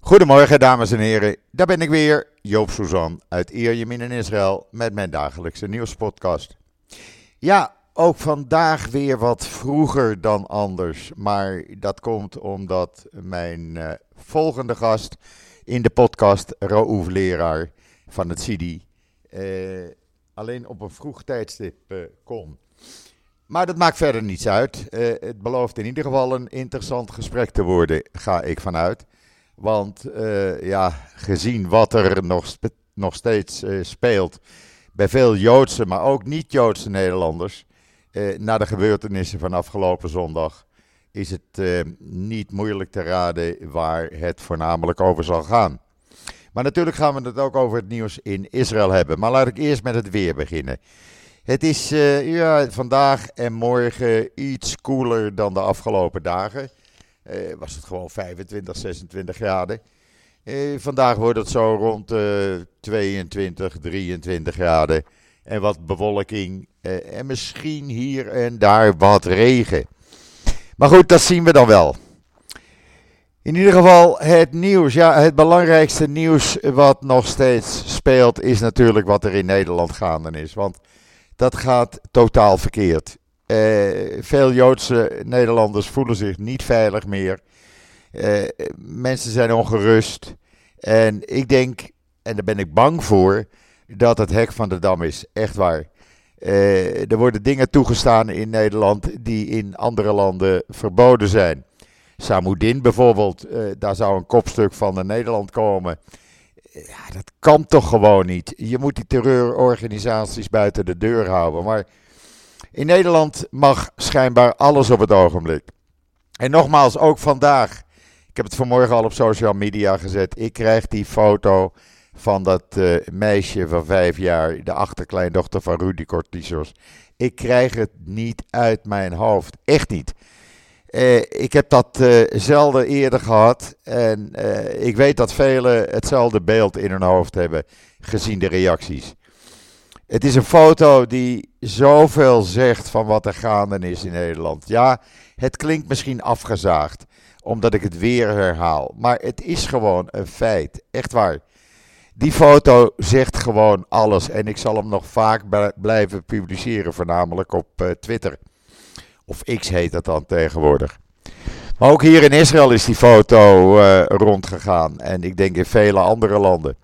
Goedemorgen dames en heren, daar ben ik weer, Joop Suzan uit Ierjemien in Israël met mijn dagelijkse nieuwspodcast. Ja, ook vandaag weer wat vroeger dan anders, maar dat komt omdat mijn volgende gast in de podcast, Raouf Leraar van het CIDI, alleen op een vroeg tijdstip kon. Maar dat maakt verder niets uit, het belooft in ieder geval een interessant gesprek te worden, ga ik vanuit. Want gezien wat er nog steeds speelt bij veel Joodse, maar ook niet-Joodse Nederlanders, na de gebeurtenissen van afgelopen zondag, is het niet moeilijk te raden waar het voornamelijk over zal gaan. Maar natuurlijk gaan we het ook over het nieuws in Israël hebben. Maar laat ik eerst met het weer beginnen. Het is vandaag en morgen iets koeler dan de afgelopen dagen. Was het gewoon 25, 26 graden. Vandaag wordt het zo rond 22, 23 graden. En wat bewolking. En misschien hier en daar wat regen. Maar goed, dat zien we dan wel. In ieder geval het nieuws. Ja, het belangrijkste nieuws wat nog steeds speelt is natuurlijk wat er in Nederland gaande is. Want dat gaat totaal verkeerd. Veel Joodse Nederlanders voelen zich niet veilig meer. Mensen zijn ongerust. En ik denk, en daar ben ik bang voor, dat het hek van de dam is. Echt waar. Er worden dingen toegestaan in Nederland die in andere landen verboden zijn. Samoedin bijvoorbeeld, daar zou een kopstuk van naar Nederland komen. Ja, dat kan toch gewoon niet. Je moet die terreurorganisaties buiten de deur houden. Maar in Nederland mag schijnbaar alles op het ogenblik. En nogmaals, ook vandaag. Ik heb het vanmorgen al op social media gezet. Ik krijg die foto van dat meisje van 5 jaar, de achterkleindochter van Rudy Cortisos. Ik krijg het niet uit mijn hoofd. Echt niet. Ik heb dat zelden eerder gehad. En ik weet dat velen hetzelfde beeld in hun hoofd hebben, gezien de reacties. Het is een foto die zoveel zegt van wat er gaande is in Nederland. Ja, het klinkt misschien afgezaagd, omdat ik het weer herhaal. Maar het is gewoon een feit. Echt waar. Die foto zegt gewoon alles. En ik zal hem nog vaak blijven publiceren, voornamelijk op Twitter. Of X heet dat dan tegenwoordig. Maar ook hier in Israël is die foto rondgegaan. En ik denk in vele andere landen.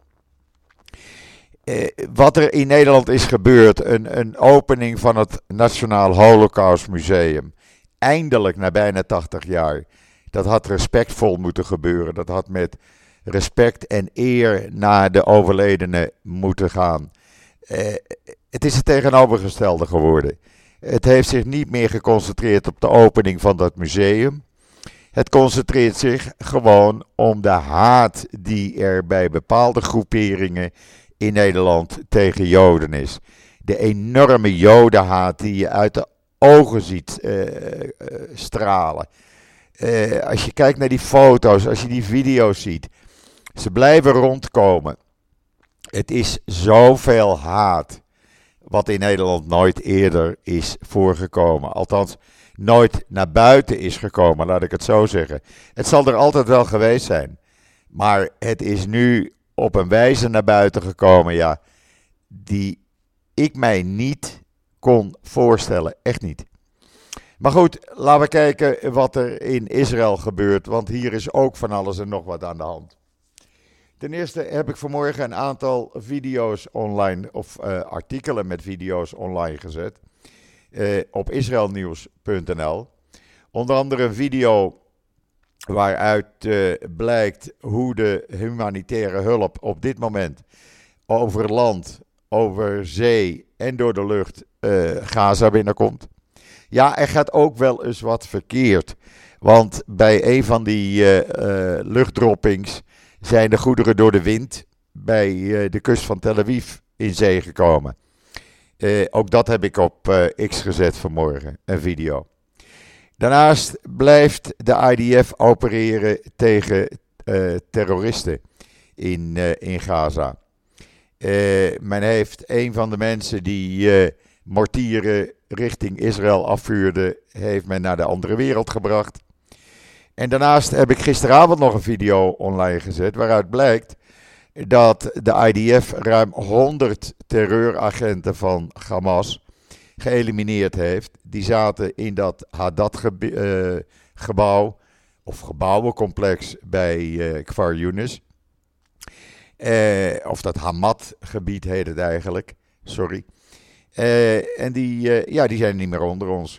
Wat er in Nederland is gebeurd, een opening van het Nationaal Holocaust Museum. Eindelijk na bijna 80 jaar. Dat had respectvol moeten gebeuren. Dat had met respect en eer naar de overledenen moeten gaan. Het is het tegenovergestelde geworden. Het heeft zich niet meer geconcentreerd op de opening van dat museum. Het concentreert zich gewoon om de haat die er bij bepaalde groeperingen in Nederland tegen Joden is. De enorme Jodenhaat die je uit de ogen ziet stralen. Als je kijkt naar die foto's, als je die video's ziet. Ze blijven rondkomen. Het is zoveel haat. Wat in Nederland nooit eerder is voorgekomen. Althans, nooit naar buiten is gekomen, laat ik het zo zeggen. Het zal er altijd wel geweest zijn. Maar het is nu op een wijze naar buiten gekomen, ja, die ik mij niet kon voorstellen. Echt niet. Maar goed, laten we kijken wat er in Israël gebeurt, want hier is ook van alles en nog wat aan de hand. Ten eerste heb ik vanmorgen een aantal video's online, of artikelen met video's online gezet, op israelnieuws.nl. Onder andere een video waaruit blijkt hoe de humanitaire hulp op dit moment over land, over zee en door de lucht Gaza binnenkomt. Ja, er gaat ook wel eens wat verkeerd, want bij een van die luchtdroppings zijn de goederen door de wind bij de kust van Tel Aviv in zee gekomen. Ook dat heb ik op X gezet vanmorgen, een video. Daarnaast blijft de IDF opereren tegen terroristen in Gaza. Men heeft een van de mensen die mortieren richting Israël afvuurde, heeft men naar de andere wereld gebracht. En daarnaast heb ik gisteravond nog een video online gezet waaruit blijkt dat de IDF ruim 100 terreuragenten van Hamas geëlimineerd heeft. Die zaten in dat Haddad-gebouw of gebouwencomplex bij Kfar Yunus. Of dat Hamad-gebied heet het eigenlijk. Sorry. En die zijn niet meer onder ons.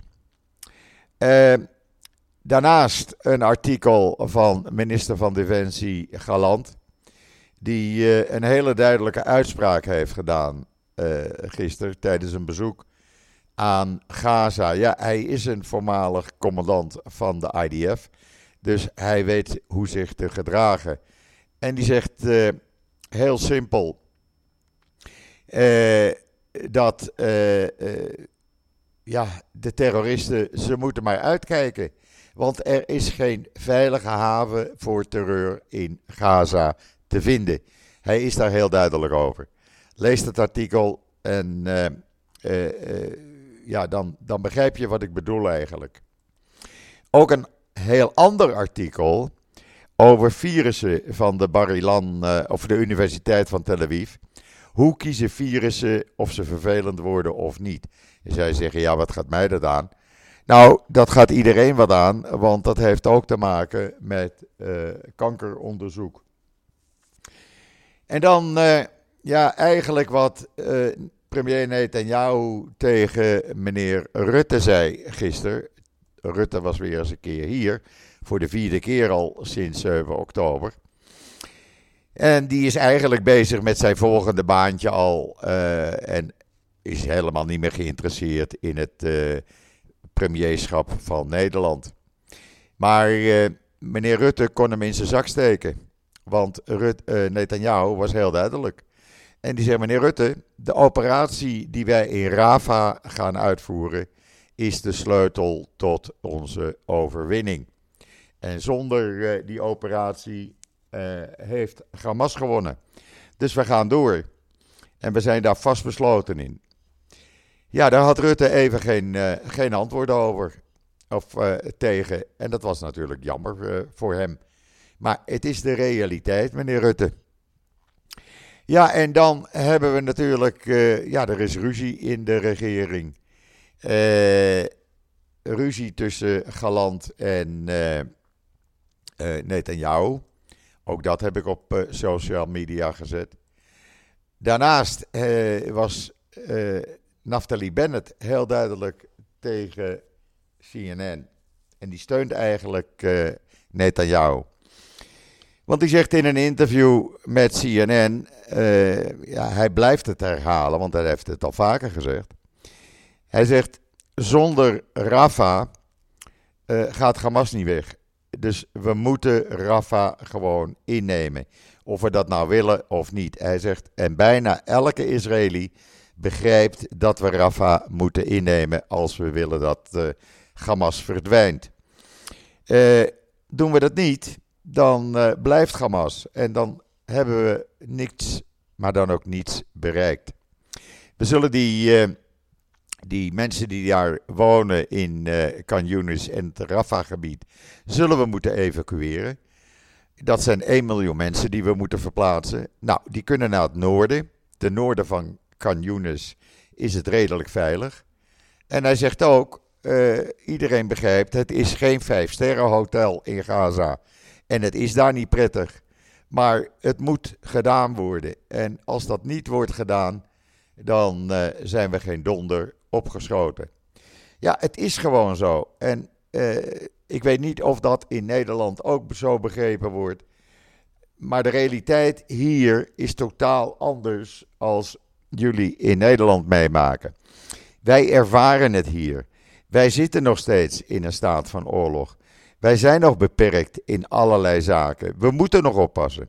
Daarnaast een artikel van minister van Defensie Galant. Die een hele duidelijke uitspraak heeft gedaan gisteren tijdens een bezoek aan Gaza. Ja, hij is een voormalig commandant van de IDF. Dus hij weet hoe zich te gedragen. En die zegt heel simpel dat de terroristen, ze moeten maar uitkijken. Want er is geen veilige haven voor terreur in Gaza te vinden. Hij is daar heel duidelijk over. Lees het artikel en dan begrijp je wat ik bedoel eigenlijk. Ook een heel ander artikel over virussen van de Bar Ilan of de Universiteit van Tel Aviv. Hoe kiezen virussen of ze vervelend worden of niet? En zij zeggen, ja, wat gaat mij dat aan? Nou, dat gaat iedereen wat aan, want dat heeft ook te maken met kankeronderzoek. En dan, eigenlijk wat premier Netanyahu tegen meneer Rutte zei gisteren. Rutte was weer eens een keer hier, voor de 4e keer al sinds 7 oktober. En die is eigenlijk bezig met zijn volgende baantje al en is helemaal niet meer geïnteresseerd in het premierschap van Nederland. Maar meneer Rutte kon hem in zijn zak steken, want Netanyahu was heel duidelijk. En die zei, meneer Rutte, de operatie die wij in Rafah gaan uitvoeren is de sleutel tot onze overwinning. En zonder die operatie heeft Hamas gewonnen. Dus we gaan door. En we zijn daar vastbesloten in. Ja, daar had Rutte even geen antwoord over. Of tegen. En dat was natuurlijk jammer voor hem. Maar het is de realiteit, meneer Rutte. Ja, en dan hebben we natuurlijk... er is ruzie in de regering. Ruzie tussen Galant en Netanyahu. Ook dat heb ik op social media gezet. Daarnaast was Naftali Bennett heel duidelijk tegen CNN. En die steunt eigenlijk Netanyahu. Want hij zegt in een interview met CNN, hij blijft het herhalen, want hij heeft het al vaker gezegd. Hij zegt, zonder Rafah gaat Hamas niet weg. Dus we moeten Rafah gewoon innemen. Of we dat nou willen of niet. Hij zegt, en bijna elke Israëli begrijpt dat we Rafah moeten innemen als we willen dat Hamas verdwijnt. Doen we dat niet, dan blijft Hamas. En dan hebben we niks, maar dan ook niets bereikt. We zullen die mensen die daar wonen in Khan Younis en het Rafah-gebied, zullen we moeten evacueren. Dat zijn 1 miljoen mensen die we moeten verplaatsen. Nou, die kunnen naar het noorden. Ten noorden van Khan Younis is het redelijk veilig. En hij zegt ook, iedereen begrijpt, het is geen 5-sterren hotel in Gaza. En het is daar niet prettig. Maar het moet gedaan worden. En als dat niet wordt gedaan, dan zijn we geen donder opgeschoten. Ja, het is gewoon zo. En ik weet niet of dat in Nederland ook zo begrepen wordt. Maar de realiteit hier is totaal anders als jullie in Nederland meemaken. Wij ervaren het hier. Wij zitten nog steeds in een staat van oorlog. Wij zijn nog beperkt in allerlei zaken. We moeten nog oppassen.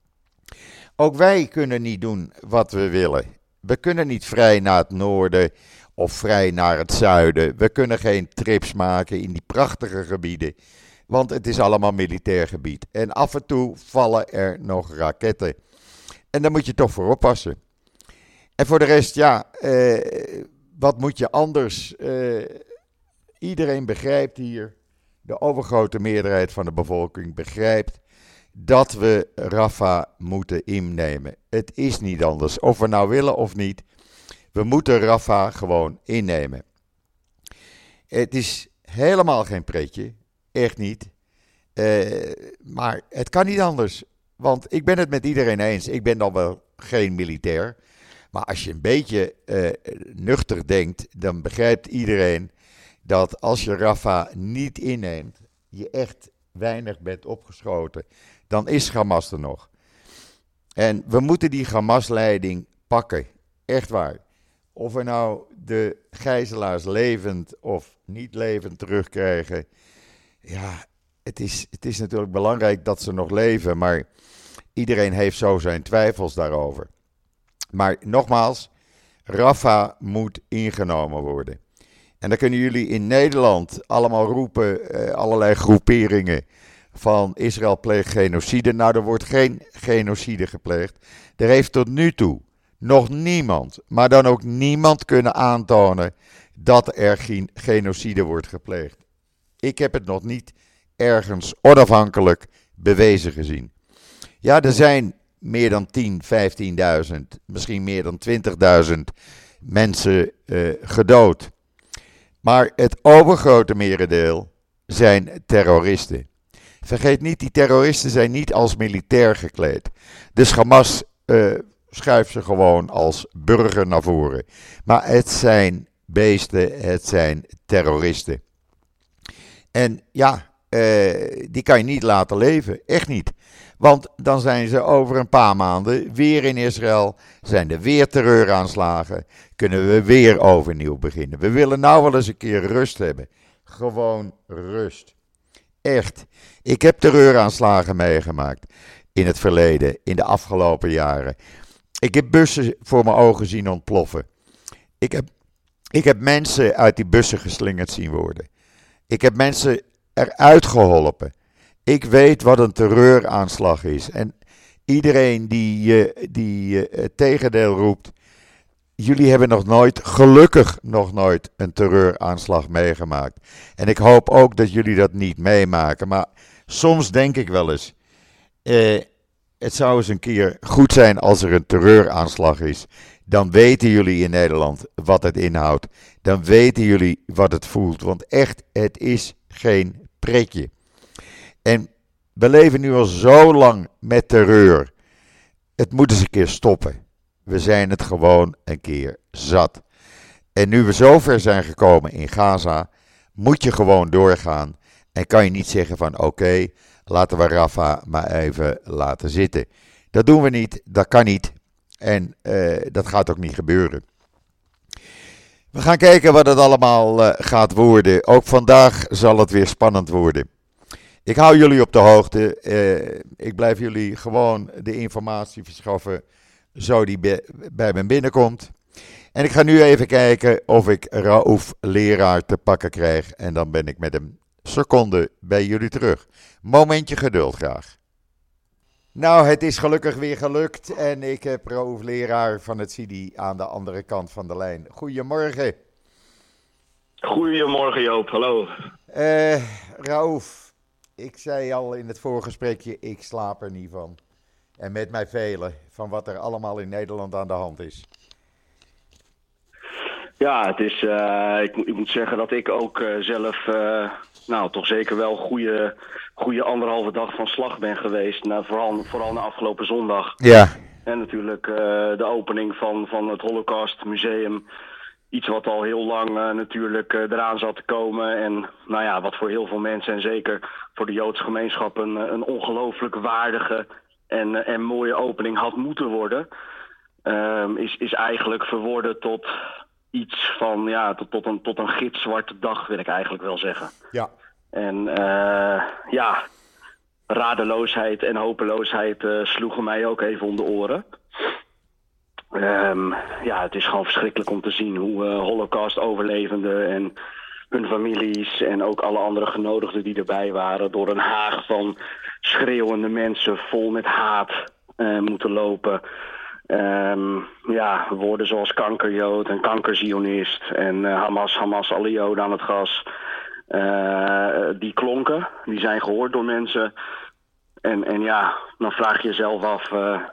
Ook wij kunnen niet doen wat we willen. We kunnen niet vrij naar het noorden of vrij naar het zuiden. We kunnen geen trips maken in die prachtige gebieden. Want het is allemaal militair gebied. En af en toe vallen er nog raketten. En daar moet je toch voor oppassen. En voor de rest, wat moet je anders? Iedereen begrijpt hier de overgrote meerderheid van de bevolking begrijpt dat we Rafah moeten innemen. Het is niet anders. Of we nou willen of niet, we moeten Rafah gewoon innemen. Het is helemaal geen pretje, echt niet. Maar het kan niet anders. Want ik ben het met iedereen eens. Ik ben dan wel geen militair. Maar als je een beetje nuchter denkt, dan begrijpt iedereen dat als je Rafah niet inneemt, je echt weinig bent opgeschoten. Dan is Hamas er nog. En we moeten die Hamas-leiding pakken. Echt waar. Of we nou de gijzelaars levend of niet levend terugkrijgen. Ja, het is natuurlijk belangrijk dat ze nog leven. Maar iedereen heeft zo zijn twijfels daarover. Maar nogmaals, Rafah moet ingenomen worden. En dan kunnen jullie in Nederland allemaal roepen, allerlei groeperingen van Israël pleegt genocide. Nou, er wordt geen genocide gepleegd. Er heeft tot nu toe nog niemand, maar dan ook niemand kunnen aantonen dat er geen genocide wordt gepleegd. Ik heb het nog niet ergens onafhankelijk bewezen gezien. Ja, er zijn meer dan 10, 15.000, misschien meer dan 20.000 mensen gedood. Maar het overgrote merendeel zijn terroristen. Vergeet niet, die terroristen zijn niet als militair gekleed. Dus Hamas schuift ze gewoon als burger naar voren. Maar het zijn beesten, het zijn terroristen. En ja, die kan je niet laten leven, echt niet. Want dan zijn ze over een paar maanden weer in Israël, zijn er weer terreuraanslagen, kunnen we weer overnieuw beginnen. We willen nou wel eens een keer rust hebben. Gewoon rust. Echt. Ik heb terreuraanslagen meegemaakt in het verleden, in de afgelopen jaren. Ik heb bussen voor mijn ogen zien ontploffen. Ik heb mensen uit die bussen geslingerd zien worden. Ik heb mensen eruit geholpen. Ik weet wat een terreuraanslag is. En iedereen die het tegendeel roept. Jullie hebben nog nooit, gelukkig nog nooit, een terreuraanslag meegemaakt. En ik hoop ook dat jullie dat niet meemaken. Maar soms denk ik wel eens. Het zou eens een keer goed zijn als er een terreuraanslag is. Dan weten jullie in Nederland wat het inhoudt. Dan weten jullie wat het voelt. Want echt, het is geen pretje. En we leven nu al zo lang met terreur. Het moet eens een keer stoppen. We zijn het gewoon een keer zat. En nu we zover zijn gekomen in Gaza, moet je gewoon doorgaan. En kan je niet zeggen van oké, laten we Rafah maar even laten zitten. Dat doen we niet, dat kan niet. En dat gaat ook niet gebeuren. We gaan kijken wat het allemaal gaat worden. Ook vandaag zal het weer spannend worden. Ik hou jullie op de hoogte. Ik blijf jullie gewoon de informatie verschaffen zo die bij me binnenkomt. En ik ga nu even kijken of ik Raouf Leraar te pakken krijg. En dan ben ik met een seconde bij jullie terug. Momentje geduld graag. Nou, het is gelukkig weer gelukt. En ik heb Raouf Leraar van het CIDI aan de andere kant van de lijn. Goedemorgen. Goedemorgen Joop, hallo. Raouf, ik zei al in het voorgesprekje, ik slaap er niet van. En met mij velen, van wat er allemaal in Nederland aan de hand is. Ja, het is, ik moet zeggen dat ik ook zelf, nou toch zeker wel goede anderhalve dag van slag ben geweest. Vooral na afgelopen zondag. Ja. En natuurlijk de opening van het Holocaust Museum. Iets wat al heel lang natuurlijk eraan zat te komen. En nou ja, wat voor heel veel mensen en zeker voor de Joodse gemeenschap een ongelooflijk waardige en mooie opening had moeten worden. Is eigenlijk verworden tot iets van, ja, tot een gitzwarte dag, wil ik eigenlijk wel zeggen. Ja. En ja, radeloosheid en hopeloosheid sloegen mij ook even om de oren. Ja, het is gewoon verschrikkelijk om te zien hoe Holocaust-overlevenden en hun families en ook alle andere genodigden die erbij waren door een haag van schreeuwende mensen vol met haat moeten lopen. Ja, woorden zoals kankerjood en kankerzionist en Hamas, alle Joden aan het gas. Die klonken, die zijn gehoord door mensen. En ja, dan vraag je jezelf af,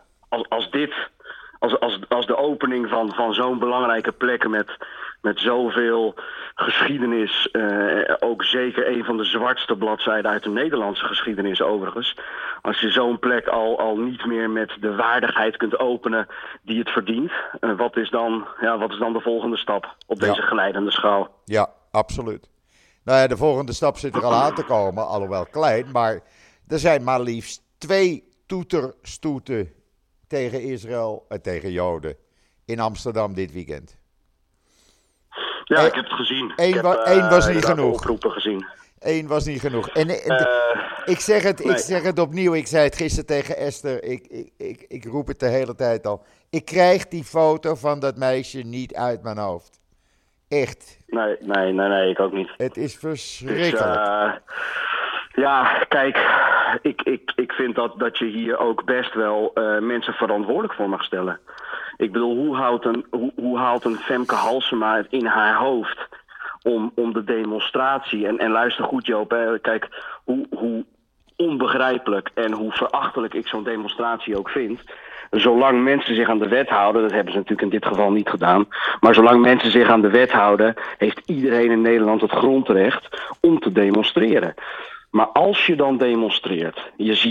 als de opening van zo'n belangrijke plek met zoveel geschiedenis, ook zeker een van de zwartste bladzijden uit de Nederlandse geschiedenis overigens. Als je zo'n plek al niet meer met de waardigheid kunt openen die het verdient, wat is dan de volgende stap op deze glijdende schaal? Ja, absoluut. Nou ja, de volgende stap zit er al aan te komen, alhoewel klein, maar er zijn maar liefst 2 toeterstoeten tegen Israël en tegen Joden in Amsterdam dit weekend. Ja, ik heb het gezien. Eén was niet genoeg. Oproepen gezien. 1 was niet genoeg. Ik zeg het opnieuw. Ik zei het gisteren tegen Esther. Ik roep het de hele tijd al. Ik krijg die foto van dat meisje niet uit mijn hoofd. Echt. Nee, ik ook niet. Het is verschrikkelijk. Ja, kijk, ik vind dat je hier ook best wel mensen verantwoordelijk voor mag stellen. Ik bedoel, hoe haalt een Femke Halsema het in haar hoofd om de demonstratie... En luister goed, Joop, hè, kijk, hoe onbegrijpelijk en hoe verachtelijk ik zo'n demonstratie ook vind... Zolang mensen zich aan de wet houden, dat hebben ze natuurlijk in dit geval niet gedaan... maar zolang mensen zich aan de wet houden, heeft iedereen in Nederland het grondrecht om te demonstreren. Maar als je dan demonstreert,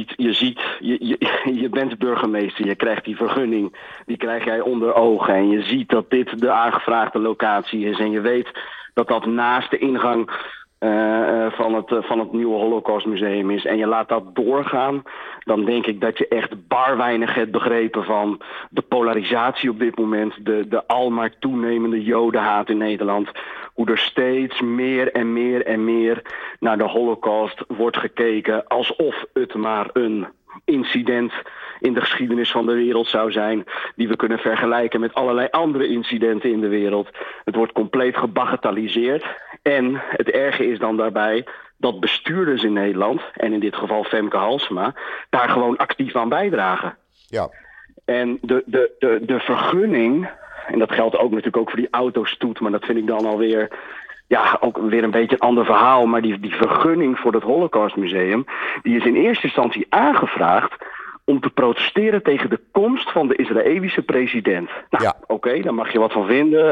je bent burgemeester, je krijgt die vergunning, die krijg jij onder ogen... en je ziet dat dit de aangevraagde locatie is en je weet dat dat naast de ingang... van het nieuwe Holocaustmuseum is en je laat dat doorgaan, dan denk ik dat je echt bar weinig hebt begrepen van de polarisatie op dit moment, de almaar toenemende jodenhaat in Nederland, hoe er steeds meer en meer en meer naar de Holocaust wordt gekeken alsof het maar een incident in de geschiedenis van de wereld zou zijn, die we kunnen vergelijken met allerlei andere incidenten in de wereld. Het wordt compleet gebagatelliseerd. En het erge is dan daarbij dat bestuurders in Nederland, en in dit geval Femke Halsema, daar gewoon actief aan bijdragen. Ja. En de vergunning, en dat geldt ook natuurlijk ook voor die autostoet, maar dat vind ik dan alweer... Ja, ook weer een beetje een ander verhaal, maar die vergunning voor het Holocaustmuseum, die is in eerste instantie aangevraagd om te protesteren tegen de komst van de Israëlische president. Nou, ja. Oké, daar mag je wat van vinden.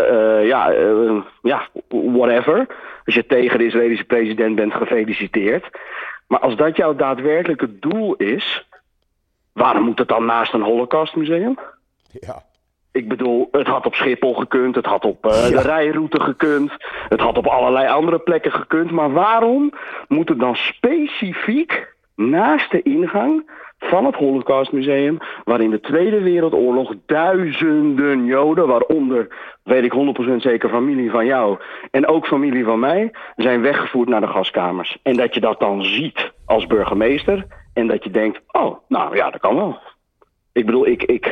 Whatever. Als je tegen de Israëlische president bent, gefeliciteerd. Maar als dat jouw daadwerkelijke doel is, waarom moet het dan naast een Holocaustmuseum? Ja. Ik bedoel, het had op Schiphol gekund, het had op de rijroute gekund, het had op allerlei andere plekken gekund. Maar waarom moet het dan specifiek naast de ingang van het Holocaustmuseum, waar in de Tweede Wereldoorlog duizenden Joden, waaronder, weet ik 100% zeker, familie van jou en ook familie van mij, zijn weggevoerd naar de gaskamers. En dat je dat dan ziet als burgemeester en dat je denkt, oh, nou ja, dat kan wel. Ik bedoel,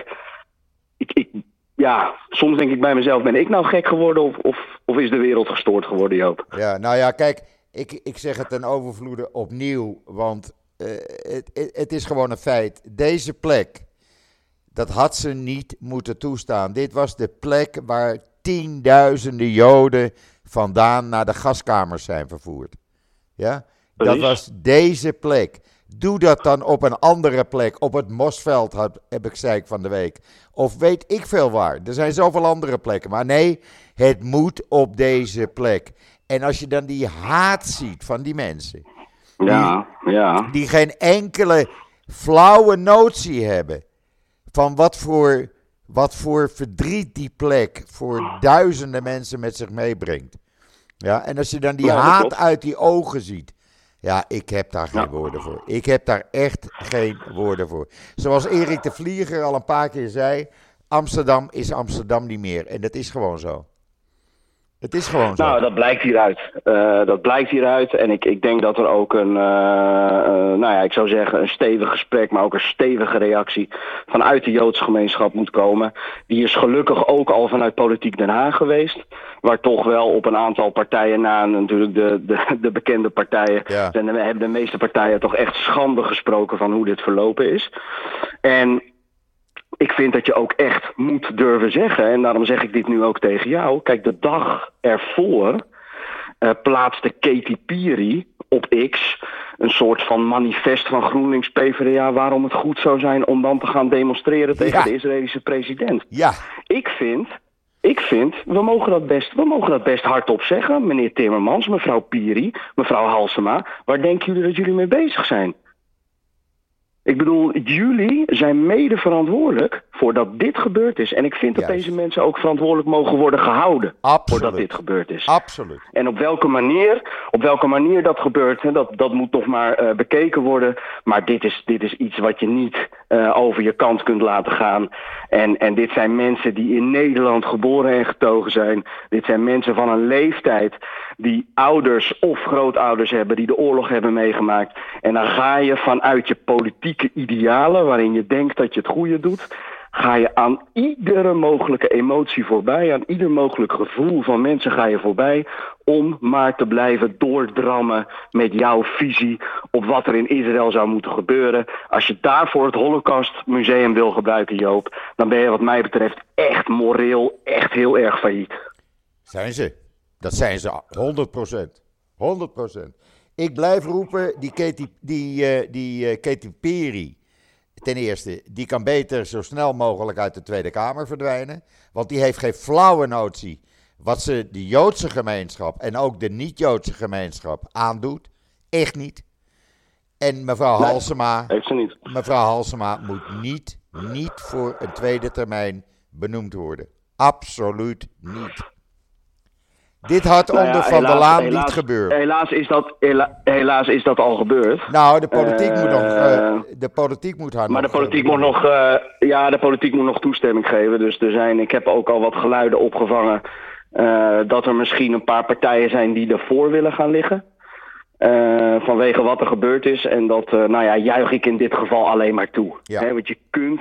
soms denk ik bij mezelf, ben ik nou gek geworden of is de wereld gestoord geworden, Joop? Ja, nou ja, kijk, ik zeg het ten overvloede opnieuw, want het is gewoon een feit. Deze plek, dat had ze niet moeten toestaan. Dit was de plek waar tienduizenden Joden vandaan naar de gaskamers zijn vervoerd. Ja, dat was deze plek. Doe dat dan op een andere plek, op het Mosveld, zei ik van de week. Of weet ik veel waar. Er zijn zoveel andere plekken. Maar nee, het moet op deze plek. En als je dan die haat ziet van die mensen, die geen enkele flauwe notie hebben van wat voor verdriet die plek voor duizenden mensen met zich meebrengt. Ja, en als je dan die haat uit die ogen ziet. Ja, ik heb daar geen woorden voor. Ik heb daar echt geen woorden voor. Zoals Erik de Vlieger al een paar keer zei, Amsterdam is Amsterdam niet meer. En dat is gewoon zo. Het is gewoon zo. Nou, dat blijkt hieruit. En ik denk dat er ook ik zou zeggen een stevig gesprek, maar ook een stevige reactie vanuit de Joodse gemeenschap moet komen. Die is gelukkig ook al vanuit Politiek Den Haag geweest. Waar toch wel op een aantal partijen na, natuurlijk de bekende partijen, hebben de meeste partijen toch echt schande gesproken van hoe dit verlopen is. En ik vind dat je ook echt moet durven zeggen, en daarom zeg ik dit nu ook tegen jou. Kijk, de dag ervoor plaatste Katy Perry op X een soort van manifest van GroenLinks PvdA waarom het goed zou zijn om dan te gaan demonstreren tegen de Israëlische president. Ja. Ik vind, we mogen dat best hardop zeggen, meneer Timmermans, mevrouw Piri, mevrouw Halsema. Waar denken jullie dat jullie mee bezig zijn? Ik bedoel, jullie zijn mede verantwoordelijk voordat dit gebeurd is. En ik vind dat deze mensen ook verantwoordelijk mogen worden gehouden. Voordat dit gebeurd is. Absoluut. En op welke manier dat gebeurt, hè, dat moet nog maar bekeken worden. Maar dit is iets wat je niet over je kant kunt laten gaan. En dit zijn mensen die in Nederland geboren en getogen zijn. Dit zijn mensen van een leeftijd die ouders of grootouders hebben die de oorlog hebben meegemaakt. En dan ga je vanuit je politieke idealen, waarin je denkt dat je het goede doet, ga je aan iedere mogelijke emotie voorbij, aan ieder mogelijk gevoel van mensen ga je voorbij, om maar te blijven doordrammen met jouw visie op wat er in Israël zou moeten gebeuren. Als je daarvoor het Holocaustmuseum wil gebruiken, Joop, dan ben je wat mij betreft echt moreel echt heel erg failliet. Zijn ze. Dat zijn ze 100%. 100%. Ik blijf roepen, die Katy Perry, ten eerste, die kan beter zo snel mogelijk uit de Tweede Kamer verdwijnen. Want die heeft geen flauwe notie wat ze de Joodse gemeenschap en ook de niet-Joodse gemeenschap aandoet. Echt niet. En mevrouw Halsema, heeft ze niet. Mevrouw Halsema moet niet voor een tweede termijn benoemd worden. Absoluut niet. Dit had onder Van der Laan niet gebeurd. Helaas is dat al gebeurd. Nou, de politiek moet nog. De politiek moet haar. Maar nog, de politiek moet nog toestemming geven. Dus ik heb ook al wat geluiden opgevangen dat er misschien een paar partijen zijn die ervoor willen gaan liggen. Vanwege wat er gebeurd is. En dat juich ik in dit geval alleen maar toe. Ja. Hè, want je kunt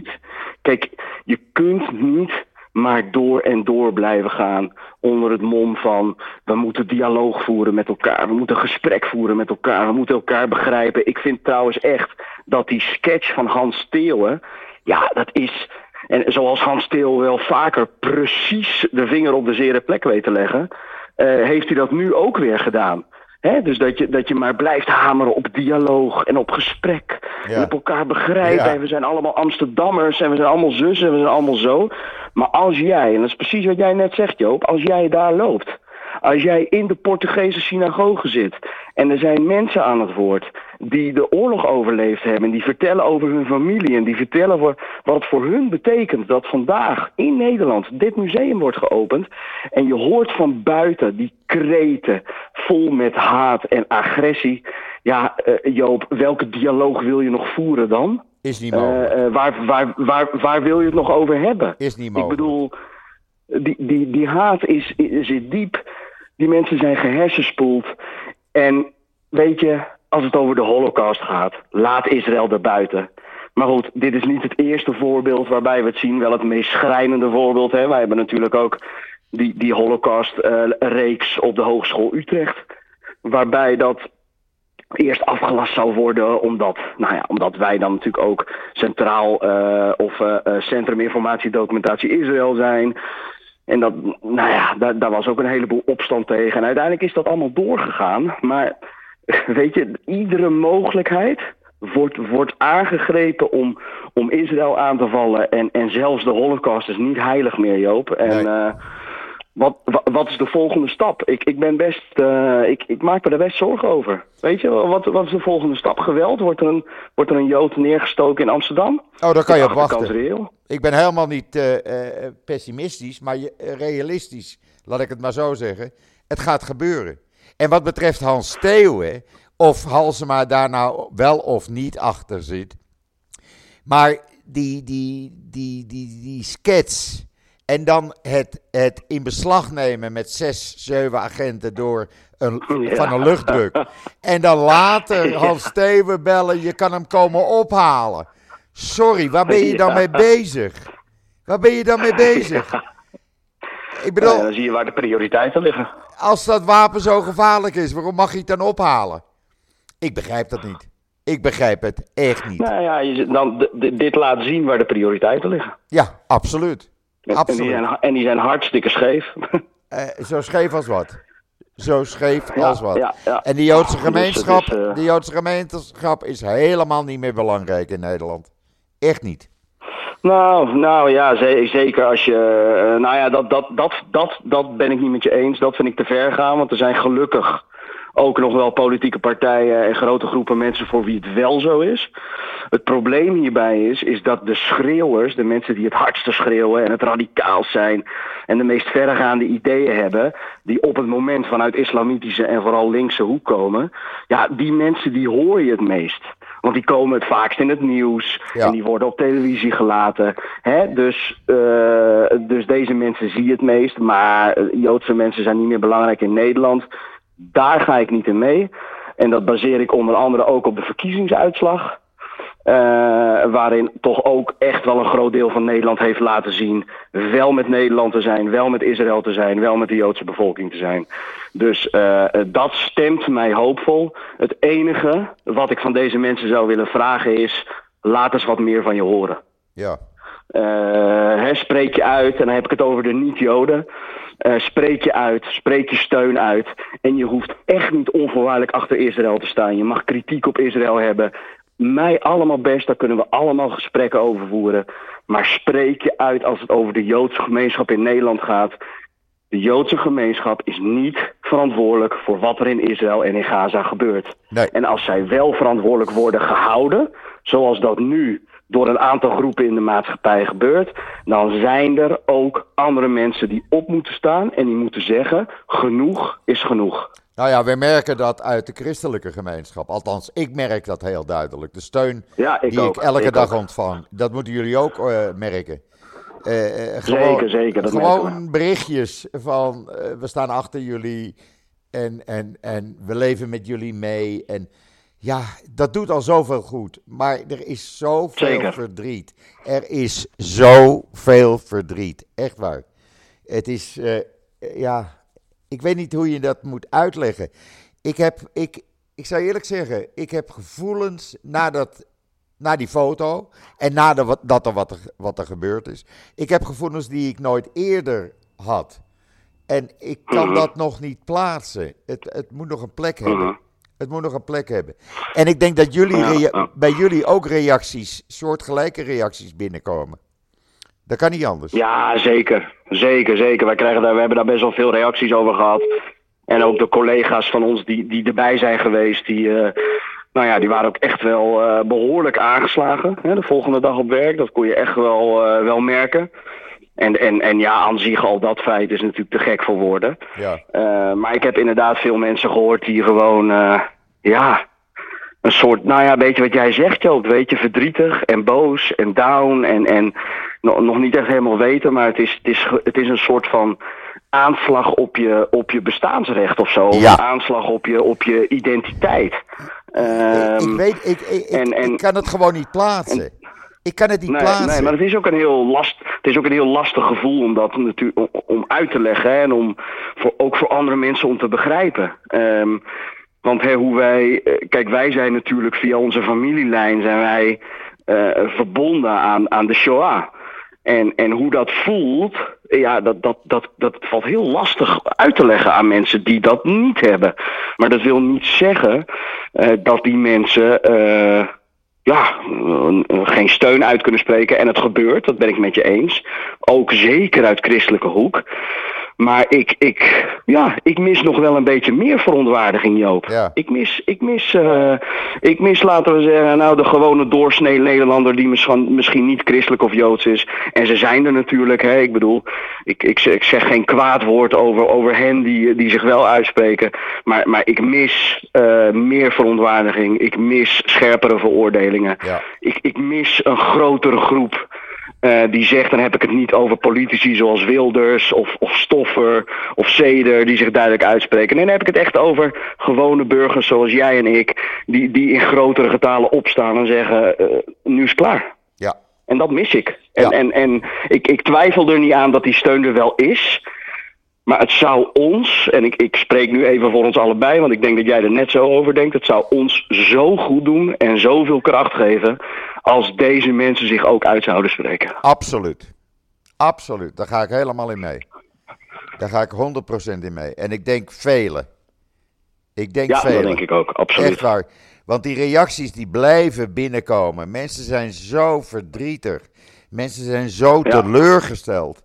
niet maar door en door blijven gaan onder het mom van we moeten dialoog voeren met elkaar, we moeten gesprek voeren met elkaar, we moeten elkaar begrijpen. Ik vind trouwens echt dat die sketch van Hans Theeuwen, ja, dat is, en zoals Hans Theeuwen wel vaker precies de vinger op de zere plek weet te leggen, heeft hij dat nu ook weer gedaan. He, dus dat je maar blijft hameren op dialoog en op gesprek. Ja. En op elkaar begrijpen. Ja. En we zijn allemaal Amsterdammers en we zijn allemaal zus en we zijn allemaal zo. Maar als jij, en dat is precies wat jij net zegt, Joop, als jij daar loopt, als jij in de Portugese synagoge zit en er zijn mensen aan het woord die de oorlog overleefd hebben en die vertellen over hun familie en die vertellen wat het voor hun betekent dat vandaag in Nederland dit museum wordt geopend en je hoort van buiten die kreten vol met haat en agressie. Ja, Joop, welke dialoog wil je nog voeren dan? Is niet mogelijk. Waar wil je het nog over hebben? Is niet mogelijk. Ik bedoel, die haat zit diep. Die mensen zijn gehersenspoeld. En weet je, als het over de Holocaust gaat, laat Israël erbuiten. Maar goed, dit is niet het eerste voorbeeld waarbij we het zien. Wel het meest schrijnende voorbeeld. Hè. Wij hebben natuurlijk ook die Holocaust-reeks op de Hogeschool Utrecht. Waarbij dat eerst afgelast zou worden, omdat wij dan natuurlijk ook centraal Centrum Informatie Documentatie Israël zijn. En daar was ook een heleboel opstand tegen. En uiteindelijk is dat allemaal doorgegaan. Maar weet je, iedere mogelijkheid wordt aangegrepen om Israël aan te vallen. En zelfs de Holocaust is niet heilig meer, Joop. En nee. Wat is de volgende stap? Ik maak me daar best zorgen over. Weet je, wat is de volgende stap? Geweld? Wordt er een Jood neergestoken in Amsterdam? Oh, daar kan je op wachten. Ik ben helemaal niet pessimistisch, maar realistisch. Laat ik het maar zo zeggen. Het gaat gebeuren. En wat betreft Hans Theeuwen, of Halsema daar nou wel of niet achter zit. Maar die skets en dan het in beslag nemen met 6, 7 agenten van een luchtdruk. En dan later Hans Theeuwen bellen, je kan hem komen ophalen. Sorry, waar ben je dan mee bezig? Waar ben je dan mee bezig? Ik bedoel, dan zie je waar de prioriteiten liggen. Als dat wapen zo gevaarlijk is, waarom mag je het dan ophalen? Ik begrijp dat niet. Ik begrijp het echt niet. Nou ja, dit laat zien waar de prioriteiten liggen. Ja, absoluut. En die zijn hartstikke scheef. Zo scheef als wat? zo scheef als wat. Ja. En de Joodse gemeenschap is helemaal niet meer belangrijk in Nederland. Echt niet. Nou ja, zeker als je... dat ben ik niet met je eens. Dat vind ik te ver gaan, want er zijn gelukkig ook nog wel politieke partijen en grote groepen mensen voor wie het wel zo is. Het probleem hierbij is dat de schreeuwers, de mensen die het hardste schreeuwen en het radicaal zijn en de meest verregaande ideeën hebben, die op het moment vanuit islamitische en vooral linkse hoek komen, ja, die mensen die hoor je het meest. Want die komen het vaakst in het nieuws en die worden op televisie gelaten. Dus deze mensen zie je het meest, maar Joodse mensen zijn niet meer belangrijk in Nederland. Daar ga ik niet in mee. En dat baseer ik onder andere ook op de verkiezingsuitslag. Waarin toch ook echt wel een groot deel van Nederland heeft laten zien wel met Nederland te zijn, wel met Israël te zijn, wel met de Joodse bevolking te zijn. Dus dat stemt mij hoopvol. Het enige wat ik van deze mensen zou willen vragen is, laat eens wat meer van je horen. Ja. Spreek je uit, en dan heb ik het over de niet-Joden. Spreek je uit, spreek je steun uit. En je hoeft echt niet onvoorwaardelijk achter Israël te staan. Je mag kritiek op Israël hebben. Mij allemaal best, daar kunnen we allemaal gesprekken over voeren. Maar spreek je uit als het over de Joodse gemeenschap in Nederland gaat. De Joodse gemeenschap is niet verantwoordelijk voor wat er in Israël en in Gaza gebeurt. Nee. En als zij wel verantwoordelijk worden gehouden, zoals dat nu door een aantal groepen in de maatschappij gebeurt, dan zijn er ook andere mensen die op moeten staan en die moeten zeggen, genoeg is genoeg. Nou ja, we merken dat uit de christelijke gemeenschap. Althans, ik merk dat heel duidelijk. De steun ik elke dag ontvang, dat moeten jullie ook merken. Zeker. Dat gewoon berichtjes van we staan achter jullie en we leven met jullie mee. En ja, dat doet al zoveel goed. Maar er is zoveel verdriet. Er is zoveel verdriet. Echt waar. Het is, ik weet niet hoe je dat moet uitleggen. Ik zou eerlijk zeggen, ik heb gevoelens na die foto en wat er gebeurd is. Ik heb gevoelens die ik nooit eerder had. En ik kan dat nog niet plaatsen. Het moet nog een plek hebben. Het moet nog een plek hebben. En ik denk dat bij jullie ook soortgelijke reacties binnenkomen. Dat kan niet anders. Ja, zeker. We hebben daar best wel veel reacties over gehad. En ook de collega's van ons die erbij zijn geweest, die waren ook echt wel behoorlijk aangeslagen. Hè, de volgende dag op werk, dat kon je echt wel merken. En ja, aan zich al dat feit is natuurlijk te gek voor woorden. Ja. Maar ik heb inderdaad veel mensen gehoord die gewoon, een soort, weet je wat jij zegt, Joop, weet je, verdrietig en boos en down en nog niet echt helemaal weten, maar het is een soort van aanslag op je bestaansrecht of zo. Ja. Een aanslag op je identiteit. Ik kan het gewoon niet plaatsen. Ik kan het niet plaatsen. Nee, maar het is ook een heel lastig gevoel om dat natuurlijk om uit te leggen, hè, en ook voor andere mensen om te begrijpen. Want wij zijn natuurlijk via onze familielijn zijn wij verbonden aan de Shoah. En hoe dat voelt, ja, dat valt heel lastig uit te leggen aan mensen die dat niet hebben. Maar dat wil niet zeggen dat die mensen geen steun uit kunnen spreken. En het gebeurt, dat ben ik met je eens. Ook zeker uit christelijke hoek. Maar ik mis nog wel een beetje meer verontwaardiging, Joop. Ja. Ik mis, laten we zeggen, de gewone doorsnee Nederlander die misschien niet christelijk of Joods is. En ze zijn er natuurlijk, hè. Ik bedoel, ik zeg geen kwaad woord over hen die zich wel uitspreken. Maar ik mis meer verontwaardiging. Ik mis scherpere veroordelingen. Ja. Ik mis een grotere groep die zegt, dan heb ik het niet over politici zoals Wilders of Stoffer of Zeder die zich duidelijk uitspreken. Nee, dan heb ik het echt over gewone burgers zoals jij en ik, die in grotere getalen opstaan en zeggen, nu is het klaar. Ja. En dat mis ik. Ja. En ik twijfel er niet aan dat die steun er wel is. Maar het zou ons, en ik spreek nu even voor ons allebei, want ik denk dat jij er net zo over denkt. Het zou ons zo goed doen en zoveel kracht geven als deze mensen zich ook uit zouden spreken. Absoluut. Absoluut. Daar ga ik helemaal in mee. Daar ga ik 100% in mee. En ik denk velen. Dat denk ik ook, absoluut. Echt waar. Want die reacties die blijven binnenkomen. Mensen zijn zo verdrietig. Mensen zijn zo teleurgesteld.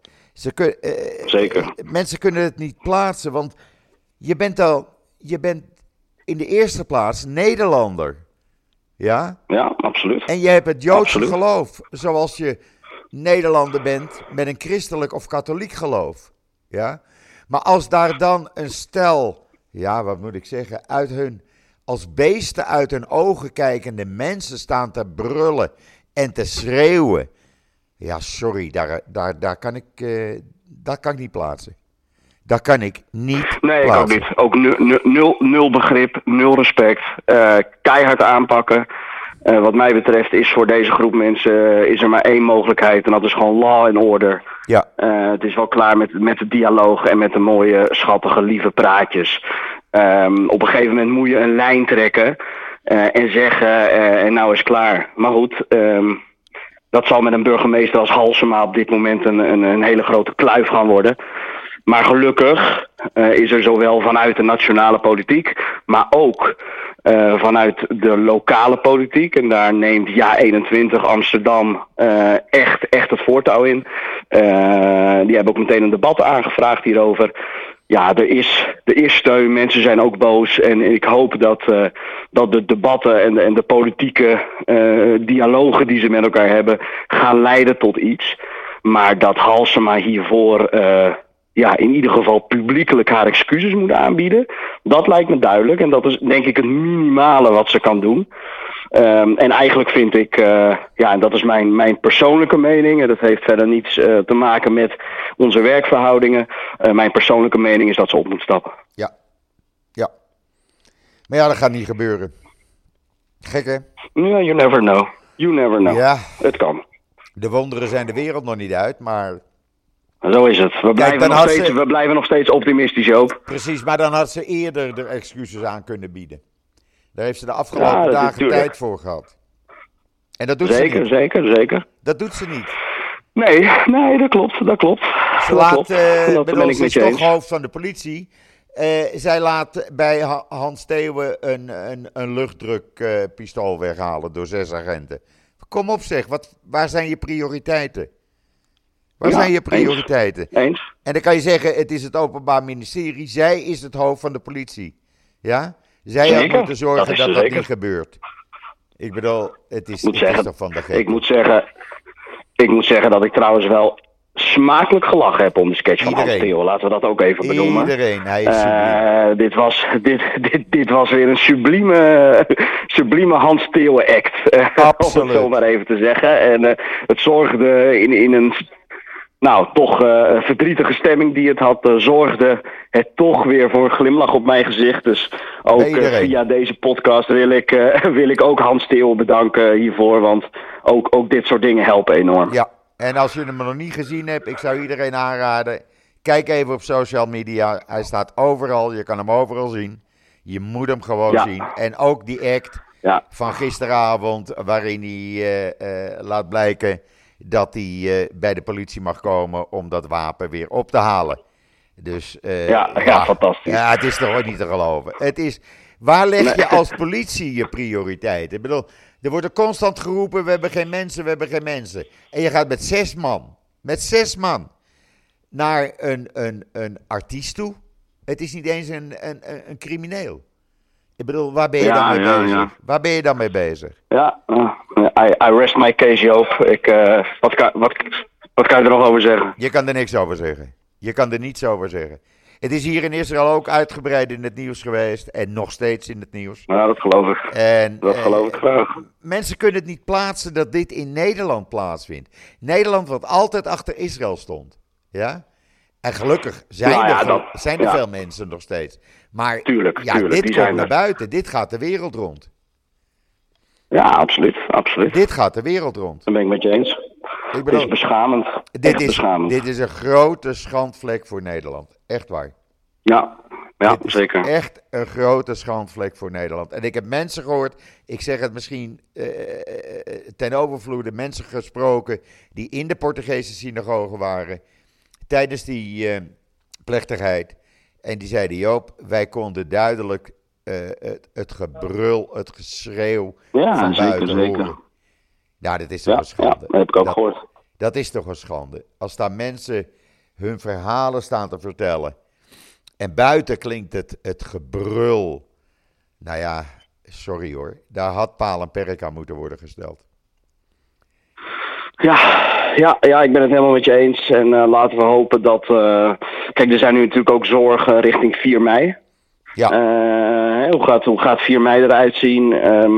Zeker. Mensen kunnen het niet plaatsen, want je bent in de eerste plaats Nederlander. Ja? Ja, absoluut. En je hebt het Joodse geloof, zoals je Nederlander bent met een christelijk of katholiek geloof. Ja? Maar als daar dan een stel, wat moet ik zeggen, als beesten uit hun ogen kijkende mensen staan te brullen en te schreeuwen. Ja, sorry, dat kan ik niet plaatsen. Dat kan ik niet Nee, plaatsen. ik ook niet. Ook nul begrip, nul respect. Keihard aanpakken. Wat mij betreft is voor deze groep mensen is er maar één mogelijkheid. En dat is gewoon law and order. Ja. Het is wel klaar met de dialoog en met de mooie, schattige, lieve praatjes. Op een gegeven moment moet je een lijn trekken. En zeggen, en nou is klaar. Maar goed, dat zal met een burgemeester als Halsema op dit moment een hele grote kluif gaan worden. Maar gelukkig is er zowel vanuit de nationale politiek, maar ook vanuit de lokale politiek. En daar neemt JA21 Amsterdam echt het voortouw in. Die hebben ook meteen een debat aangevraagd hierover. Ja, er is steun. Mensen zijn ook boos. En ik hoop dat de debatten en de politieke dialogen die ze met elkaar hebben gaan leiden tot iets. Maar dat Halsema hiervoor in ieder geval publiekelijk haar excuses moet aanbieden. Dat lijkt me duidelijk. En dat is denk ik het minimale wat ze kan doen. En eigenlijk vind ik, en dat is mijn persoonlijke mening. En dat heeft verder niets te maken met onze werkverhoudingen. Mijn persoonlijke mening is dat ze op moet stappen. Ja. Maar ja, dat gaat niet gebeuren. Gek, hè? Yeah, you never know. Ja. Het kan. De wonderen zijn de wereld nog niet uit, maar... Zo is het. We blijven nog steeds optimistisch, Joop. Precies, maar dan had ze eerder er excuses aan kunnen bieden. Daar heeft ze de afgelopen dagen tijd voor gehad. En dat doet ze niet. Zeker. Dat doet ze niet. Nee, dat klopt. Ze is toch hoofd van de politie. Zij laat bij Hans Theeuwen een luchtdrukpistool weghalen door 6 agenten. Kom op zeg, waar zijn je prioriteiten? Waar zijn je prioriteiten? Eens. En dan kan je zeggen, het is het Openbaar Ministerie. Zij is het hoofd van de politie. Ja? Zij had moeten zorgen dat dat niet gebeurt. Ik bedoel, het is toch van de gek. Ik moet zeggen dat ik trouwens wel smakelijk gelachen heb om de sketch van Hans Theo. Laten we dat ook even benoemen. Iedereen, hij is subliem. Dit was weer een sublieme Hans Theo act. Absoluut. Om het zo maar even te zeggen. En het zorgde in een... toch verdrietige stemming die het had, zorgde het toch weer voor een glimlach op mijn gezicht. Dus ook via deze podcast wil ik ook Hans Theo bedanken hiervoor. Want ook dit soort dingen helpen enorm. Ja, en als je hem nog niet gezien hebt, ik zou iedereen aanraden. Kijk even op social media. Hij staat overal, je kan hem overal zien. Je moet hem gewoon zien. En ook die act van gisteravond, waarin hij laat blijken dat hij bij de politie mag komen om dat wapen weer op te halen. Dus, fantastisch. Ja, het is toch ook niet te geloven. Waar leg je als politie je prioriteiten? Ik bedoel, er wordt constant geroepen, we hebben geen mensen. En je gaat met 6 man naar een artiest toe. Het is niet eens een crimineel. Ik bedoel, waar ben je dan mee bezig? Ja. Waar ben je dan mee bezig? Ja, I rest my case, Joop. Wat kan je er nog over zeggen? Je kan er niks over zeggen. Je kan er niets over zeggen. Het is hier in Israël ook uitgebreid in het nieuws geweest. En nog steeds in het nieuws. Ja, dat geloof ik. Dat geloof ik graag. Mensen kunnen het niet plaatsen dat dit in Nederland plaatsvindt. Nederland wat altijd achter Israël stond. Ja? En gelukkig zijn er veel mensen nog steeds. Maar tuurlijk, dit komt naar buiten. Dit gaat de wereld rond. Ja, absoluut. Dit gaat de wereld rond. Dat ben ik met je eens. Het is beschamend. Dit is een grote schandvlek voor Nederland. Echt waar. Ja, zeker. Echt een grote schandvlek voor Nederland. En ik heb mensen gehoord, ik zeg het misschien ten overvloede, mensen gesproken die in de Portugese synagoge waren tijdens die plechtigheid. En die zeiden, Joop, wij konden duidelijk het gebrul, het geschreeuw van buiten horen. Ja, dat is toch een schande. Ja, dat heb ik ook gehoord. Dat is toch een schande. Als daar mensen hun verhalen staan te vertellen. En buiten klinkt het gebrul. Nou ja, sorry hoor. Daar had paal en perk aan moeten worden gesteld. Ja, ik ben het helemaal met je eens. En laten we hopen dat... kijk, er zijn nu natuurlijk ook zorgen richting 4 mei. Ja. Hoe gaat 4 mei eruit zien?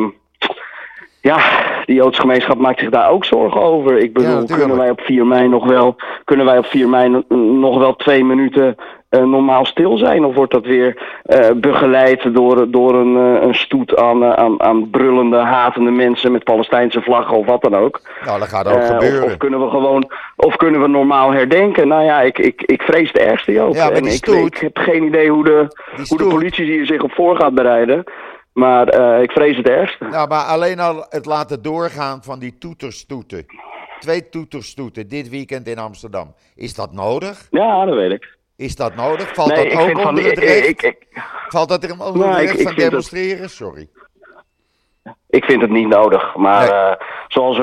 Die Joodse gemeenschap maakt zich daar ook zorgen over. Ik bedoel, kunnen wij op 4 mei nog wel 2 minuten normaal stil zijn? Of wordt dat weer begeleid door een stoet aan brullende, hatende mensen met Palestijnse vlaggen of wat dan ook? Nou, dat gaat ook gebeuren. Of kunnen we normaal herdenken? Nou ja, ik vrees het ergste, Joop. Ja, en ik heb geen idee hoe de politie hier zich op voor gaat bereiden. Maar ik vrees het ergste. Nou, maar alleen al het laten doorgaan van die toeterstoeten. 2 toeterstoeten dit weekend in Amsterdam. Is dat nodig? Ja, dat weet ik. Is dat nodig? Valt dat ook onder het recht? Valt dat er onder het recht van demonstreren? Sorry. Ik vind het niet nodig. Maar zoals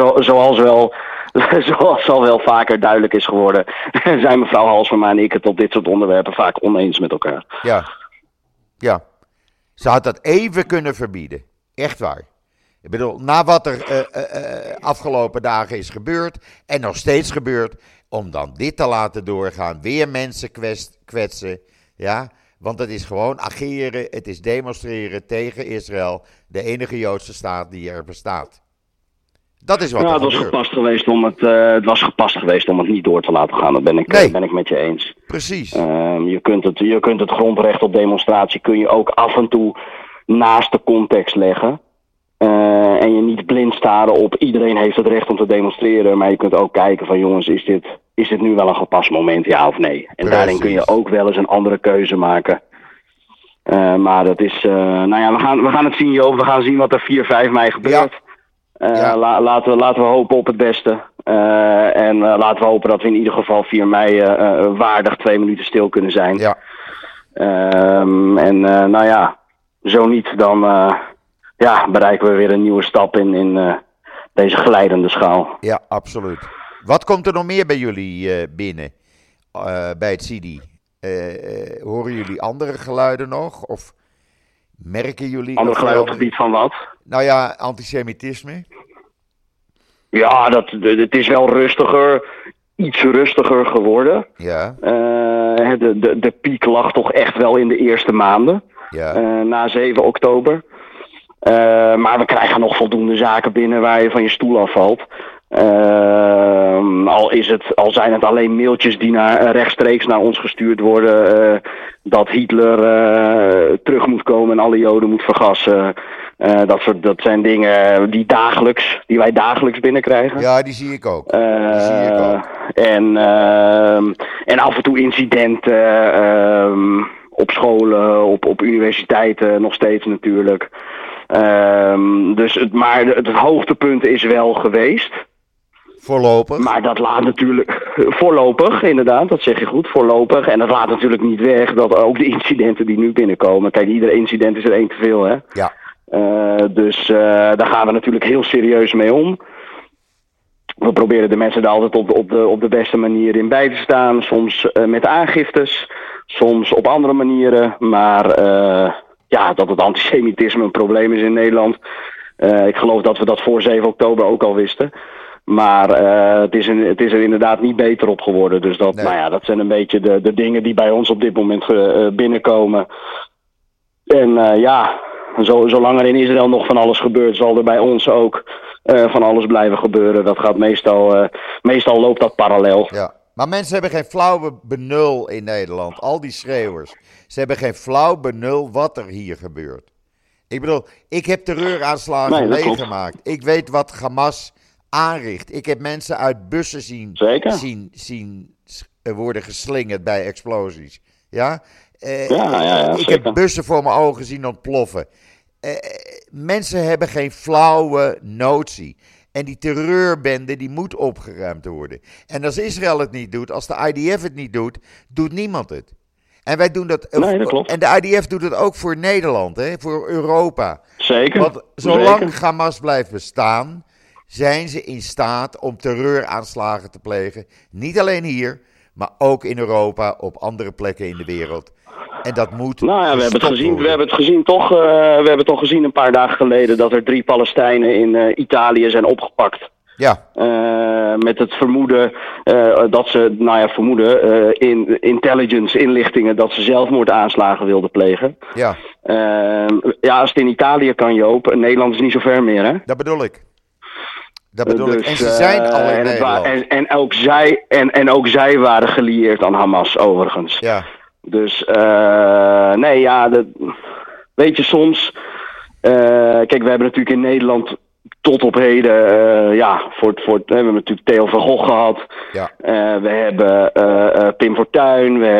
al wel vaker duidelijk is geworden, zijn mevrouw Halsema en ik het op dit soort onderwerpen vaak oneens met elkaar. Ja. Ze had dat even kunnen verbieden. Echt waar. Ik bedoel, na wat er afgelopen dagen is gebeurd en nog steeds gebeurt, om dan dit te laten doorgaan, weer mensen kwetsen, ja, want het is gewoon ageren, het is demonstreren tegen Israël, de enige Joodse staat die er bestaat. Dat is wat er gebeurt. Het was gepast geweest om het niet door te laten gaan, dat ben ik met je eens. Precies. Je kunt het grondrecht op demonstratie kun je ook af en toe naast de context leggen. En je niet blind staren op iedereen heeft het recht om te demonstreren. Maar je kunt ook kijken van jongens, is dit nu wel een gepast moment, ja of nee? En daarin kun je ook wel eens een andere keuze maken. Maar dat is, we gaan het zien, Joop. We gaan zien wat er 4, 5 mei gebeurt. Laten we hopen op het beste. En laten we hopen dat we in ieder geval 4 mei waardig 2 minuten stil kunnen zijn. Ja. Zo niet, dan bereiken we weer een nieuwe stap in deze glijdende schaal. Ja, absoluut. Wat komt er nog meer bij jullie binnen, bij het CIDI? Horen jullie andere geluiden nog? Of merken jullie... Andere geluiden op het gebied van wat? Nou ja, antisemitisme. Ja, het is wel rustiger, iets rustiger geworden. Ja. De piek lag toch echt wel in de eerste maanden, na 7 oktober. Maar we krijgen nog voldoende zaken binnen waar je van je stoel afvalt. Al zijn het alleen mailtjes die rechtstreeks naar ons gestuurd worden. Dat Hitler terug moet komen en alle Joden moet vergassen. Dat zijn dingen die wij dagelijks binnenkrijgen. Ja, die zie ik ook. En af en toe incidenten op scholen, op universiteiten nog steeds natuurlijk. Maar het hoogtepunt is wel geweest. Voorlopig. Maar dat laat natuurlijk... Voorlopig, inderdaad, dat zeg je goed, voorlopig. En dat laat natuurlijk niet weg dat ook de incidenten die nu binnenkomen... Kijk, ieder incident is er 1 te veel, hè? Ja. Daar gaan we natuurlijk heel serieus mee om. We proberen de mensen daar altijd op de beste manier in bij te staan. Soms met aangiftes, soms op andere manieren. Maar dat het antisemitisme een probleem is in Nederland... ik geloof dat we dat voor 7 oktober ook al wisten... Maar het is er inderdaad niet beter op geworden. Dus dat zijn een beetje de dingen die bij ons op dit moment binnenkomen. En zolang er in Israël nog van alles gebeurt, zal er bij ons ook van alles blijven gebeuren. Dat gaat meestal loopt dat parallel. Ja. Maar mensen hebben geen flauwe benul in Nederland. Al die schreeuwers. Ze hebben geen flauw benul wat er hier gebeurt. Ik bedoel, ik heb terreuraanslagen meegemaakt. Ik weet wat Hamas aanricht. Ik heb mensen uit bussen zien worden geslingerd bij explosies. Ja? Ik heb bussen voor mijn ogen zien ontploffen. Mensen hebben geen flauwe notie. En die terreurbende die moet opgeruimd worden. En als Israël het niet doet, als de IDF het niet doet, doet niemand het. En wij doen dat. Nee, dat klopt. En de IDF doet het ook voor Nederland, hè, voor Europa. Zeker. Want zolang zeker. Hamas blijft bestaan, zijn ze in staat om terreuraanslagen te plegen. Niet alleen hier, maar ook in Europa, op andere plekken in de wereld. En dat moet. Nou ja, we hebben het gezien toch. We hebben toch gezien een paar dagen geleden dat er 3 Palestijnen in Italië zijn opgepakt. Ja. Met het vermoeden dat ze, intelligence, inlichtingen, dat ze zelfmoordaanslagen wilden plegen. Ja. Als het in Italië kan, Joop, Nederland is niet zo ver meer, hè? Dat bedoel ik. En ze zijn al in Nederland. En ook zij waren gelieerd aan Hamas, overigens. Ja. Dus, weet je, soms... kijk, we hebben natuurlijk in Nederland tot op heden... we hebben natuurlijk Theo van Gogh gehad. Ja. We hebben Pim Fortuyn. We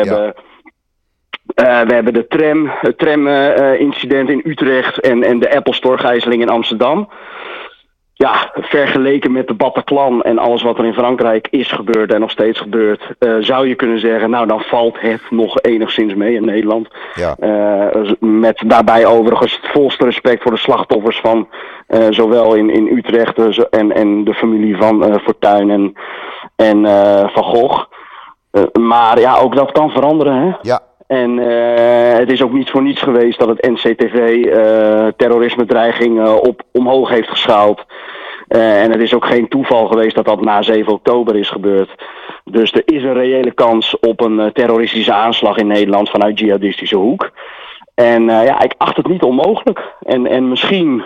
hebben het tram-incident in Utrecht... en de Apple Store-gijzeling in Amsterdam. Ja, vergeleken met de Bataclan en alles wat er in Frankrijk is gebeurd en nog steeds gebeurt, zou je kunnen zeggen, nou dan valt het nog enigszins mee in Nederland. Ja. Met daarbij overigens het volste respect voor de slachtoffers van zowel in Utrecht en de familie van Fortuyn en Van Gogh. Maar ja, ook dat kan veranderen, hè? Ja. En het is ook niet voor niets geweest dat het NCTV terrorisme-dreiging omhoog heeft geschaald. En het is ook geen toeval geweest dat dat na 7 oktober is gebeurd. Dus er is een reële kans op een terroristische aanslag in Nederland vanuit jihadistische hoek. En ik acht het niet onmogelijk. En misschien,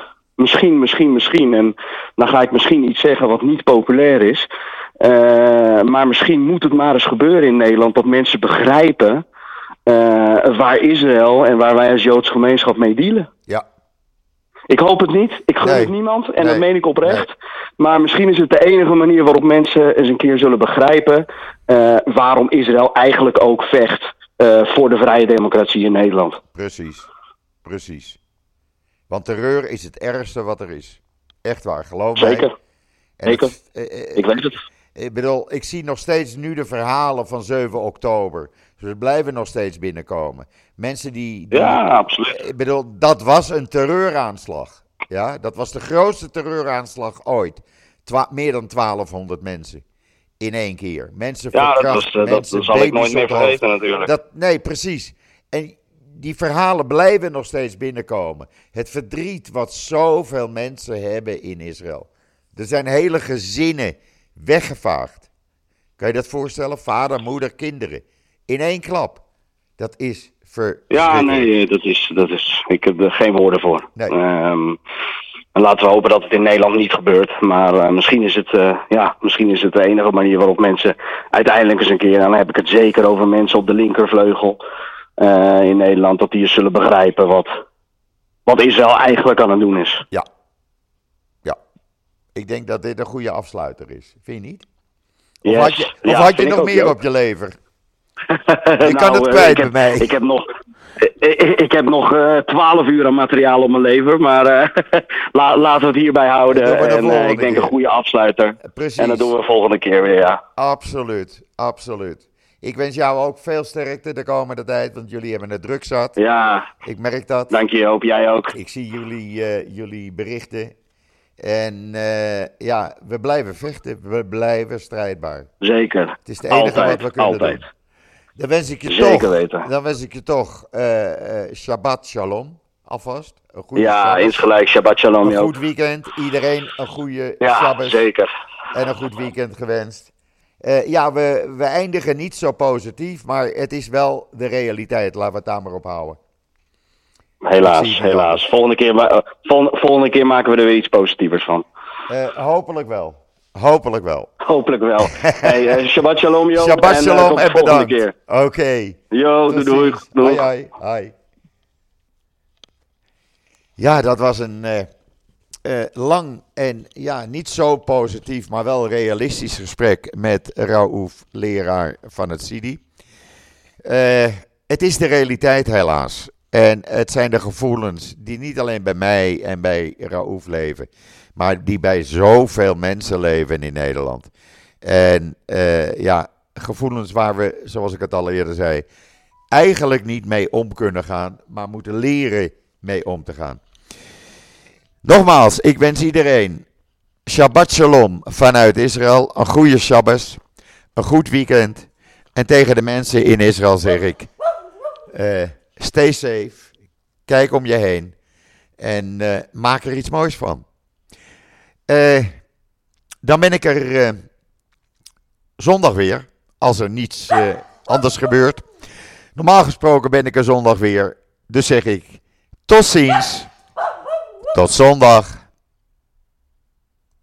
en dan ga ik misschien iets zeggen wat niet populair is. Maar misschien moet het maar eens gebeuren in Nederland dat mensen begrijpen... waar Israël en waar wij als Joodse gemeenschap mee dealen. Ja. Ik hoop het niet. Ik gun het niemand. En dat meen ik oprecht. Maar misschien is het de enige manier waarop mensen eens een keer zullen begrijpen... waarom Israël eigenlijk ook vecht voor de vrije democratie in Nederland. Precies. Want terreur is het ergste wat er is. Echt waar, geloof mij. Zeker. Ik weet het. Ik bedoel, ik zie nog steeds nu de verhalen van 7 oktober... Dus we blijven nog steeds binnenkomen. Mensen die... Ja, absoluut. Ik bedoel, dat was een terreuraanslag. Ja, dat was de grootste terreuraanslag ooit. Meer dan 1200 mensen. In 1 keer. Mensen verkracht, dat zal ik nooit meer vergeten natuurlijk. Nee, precies. En die verhalen blijven nog steeds binnenkomen. Het verdriet wat zoveel mensen hebben in Israël. Er zijn hele gezinnen weggevaagd. Kan je dat voorstellen? Vader, moeder, kinderen. In 1 klap. Dat is verschrikkelijk. Ja, nee, dat is. Ik heb er geen woorden voor. Nee. En laten we hopen dat het in Nederland niet gebeurt. Maar misschien is het de enige manier waarop mensen uiteindelijk eens een keer... en dan heb ik het zeker over mensen op de linkervleugel in Nederland... dat die eens zullen begrijpen wat Israël eigenlijk aan het doen is. Ja. Ik denk dat dit een goede afsluiter is. Vind je niet? Of had je nog meer op je lever? Je kan het kwijt bij mij. Ik heb nog 12 uur aan materiaal op mijn lever, maar laten we het hierbij houden. En ik denk een goede afsluiter. Precies. En dat doen we volgende keer weer, ja. Absoluut. Ik wens jou ook veel sterkte de komende tijd, want jullie hebben het druk zat. Ja. Ik merk dat. Dank je, Joop. Jij ook. Ik zie jullie berichten. En we blijven vechten. We blijven strijdbaar. Zeker. Het is het enige wat we kunnen doen. Dan wens ik je toch Shabbat Shalom alvast. Een goede Shabbat. Insgelijk Shabbat Shalom. Een goed weekend. Iedereen een goede Shabbat. Zeker. En een goed weekend gewenst. We eindigen niet zo positief, maar het is wel de realiteit. Laten we het daar maar op houden. Helaas. Volgende keer maken we er weer iets positievers van. Hopelijk wel. Hey, Shabbat Shalom, Joop. Shabbat Shalom en bedankt. Oké. Doei. Hoi. Ja, dat was een lang en niet zo positief, maar wel realistisch gesprek met Raouf, leraar van het CIDI. Het is de realiteit helaas. En het zijn de gevoelens die niet alleen bij mij en bij Raouf leven, maar die bij zoveel mensen leven in Nederland. En gevoelens waar we, zoals ik het al eerder zei, eigenlijk niet mee om kunnen gaan, maar moeten leren mee om te gaan. Nogmaals, ik wens iedereen Shabbat Shalom vanuit Israël, een goede Shabbos, een goed weekend. En tegen de mensen in Israël zeg ik, stay safe, kijk om je heen en maak er iets moois van. Dan ben ik er zondag weer, als er niets anders gebeurt. Normaal gesproken ben ik er zondag weer, dus zeg ik tot ziens, tot zondag.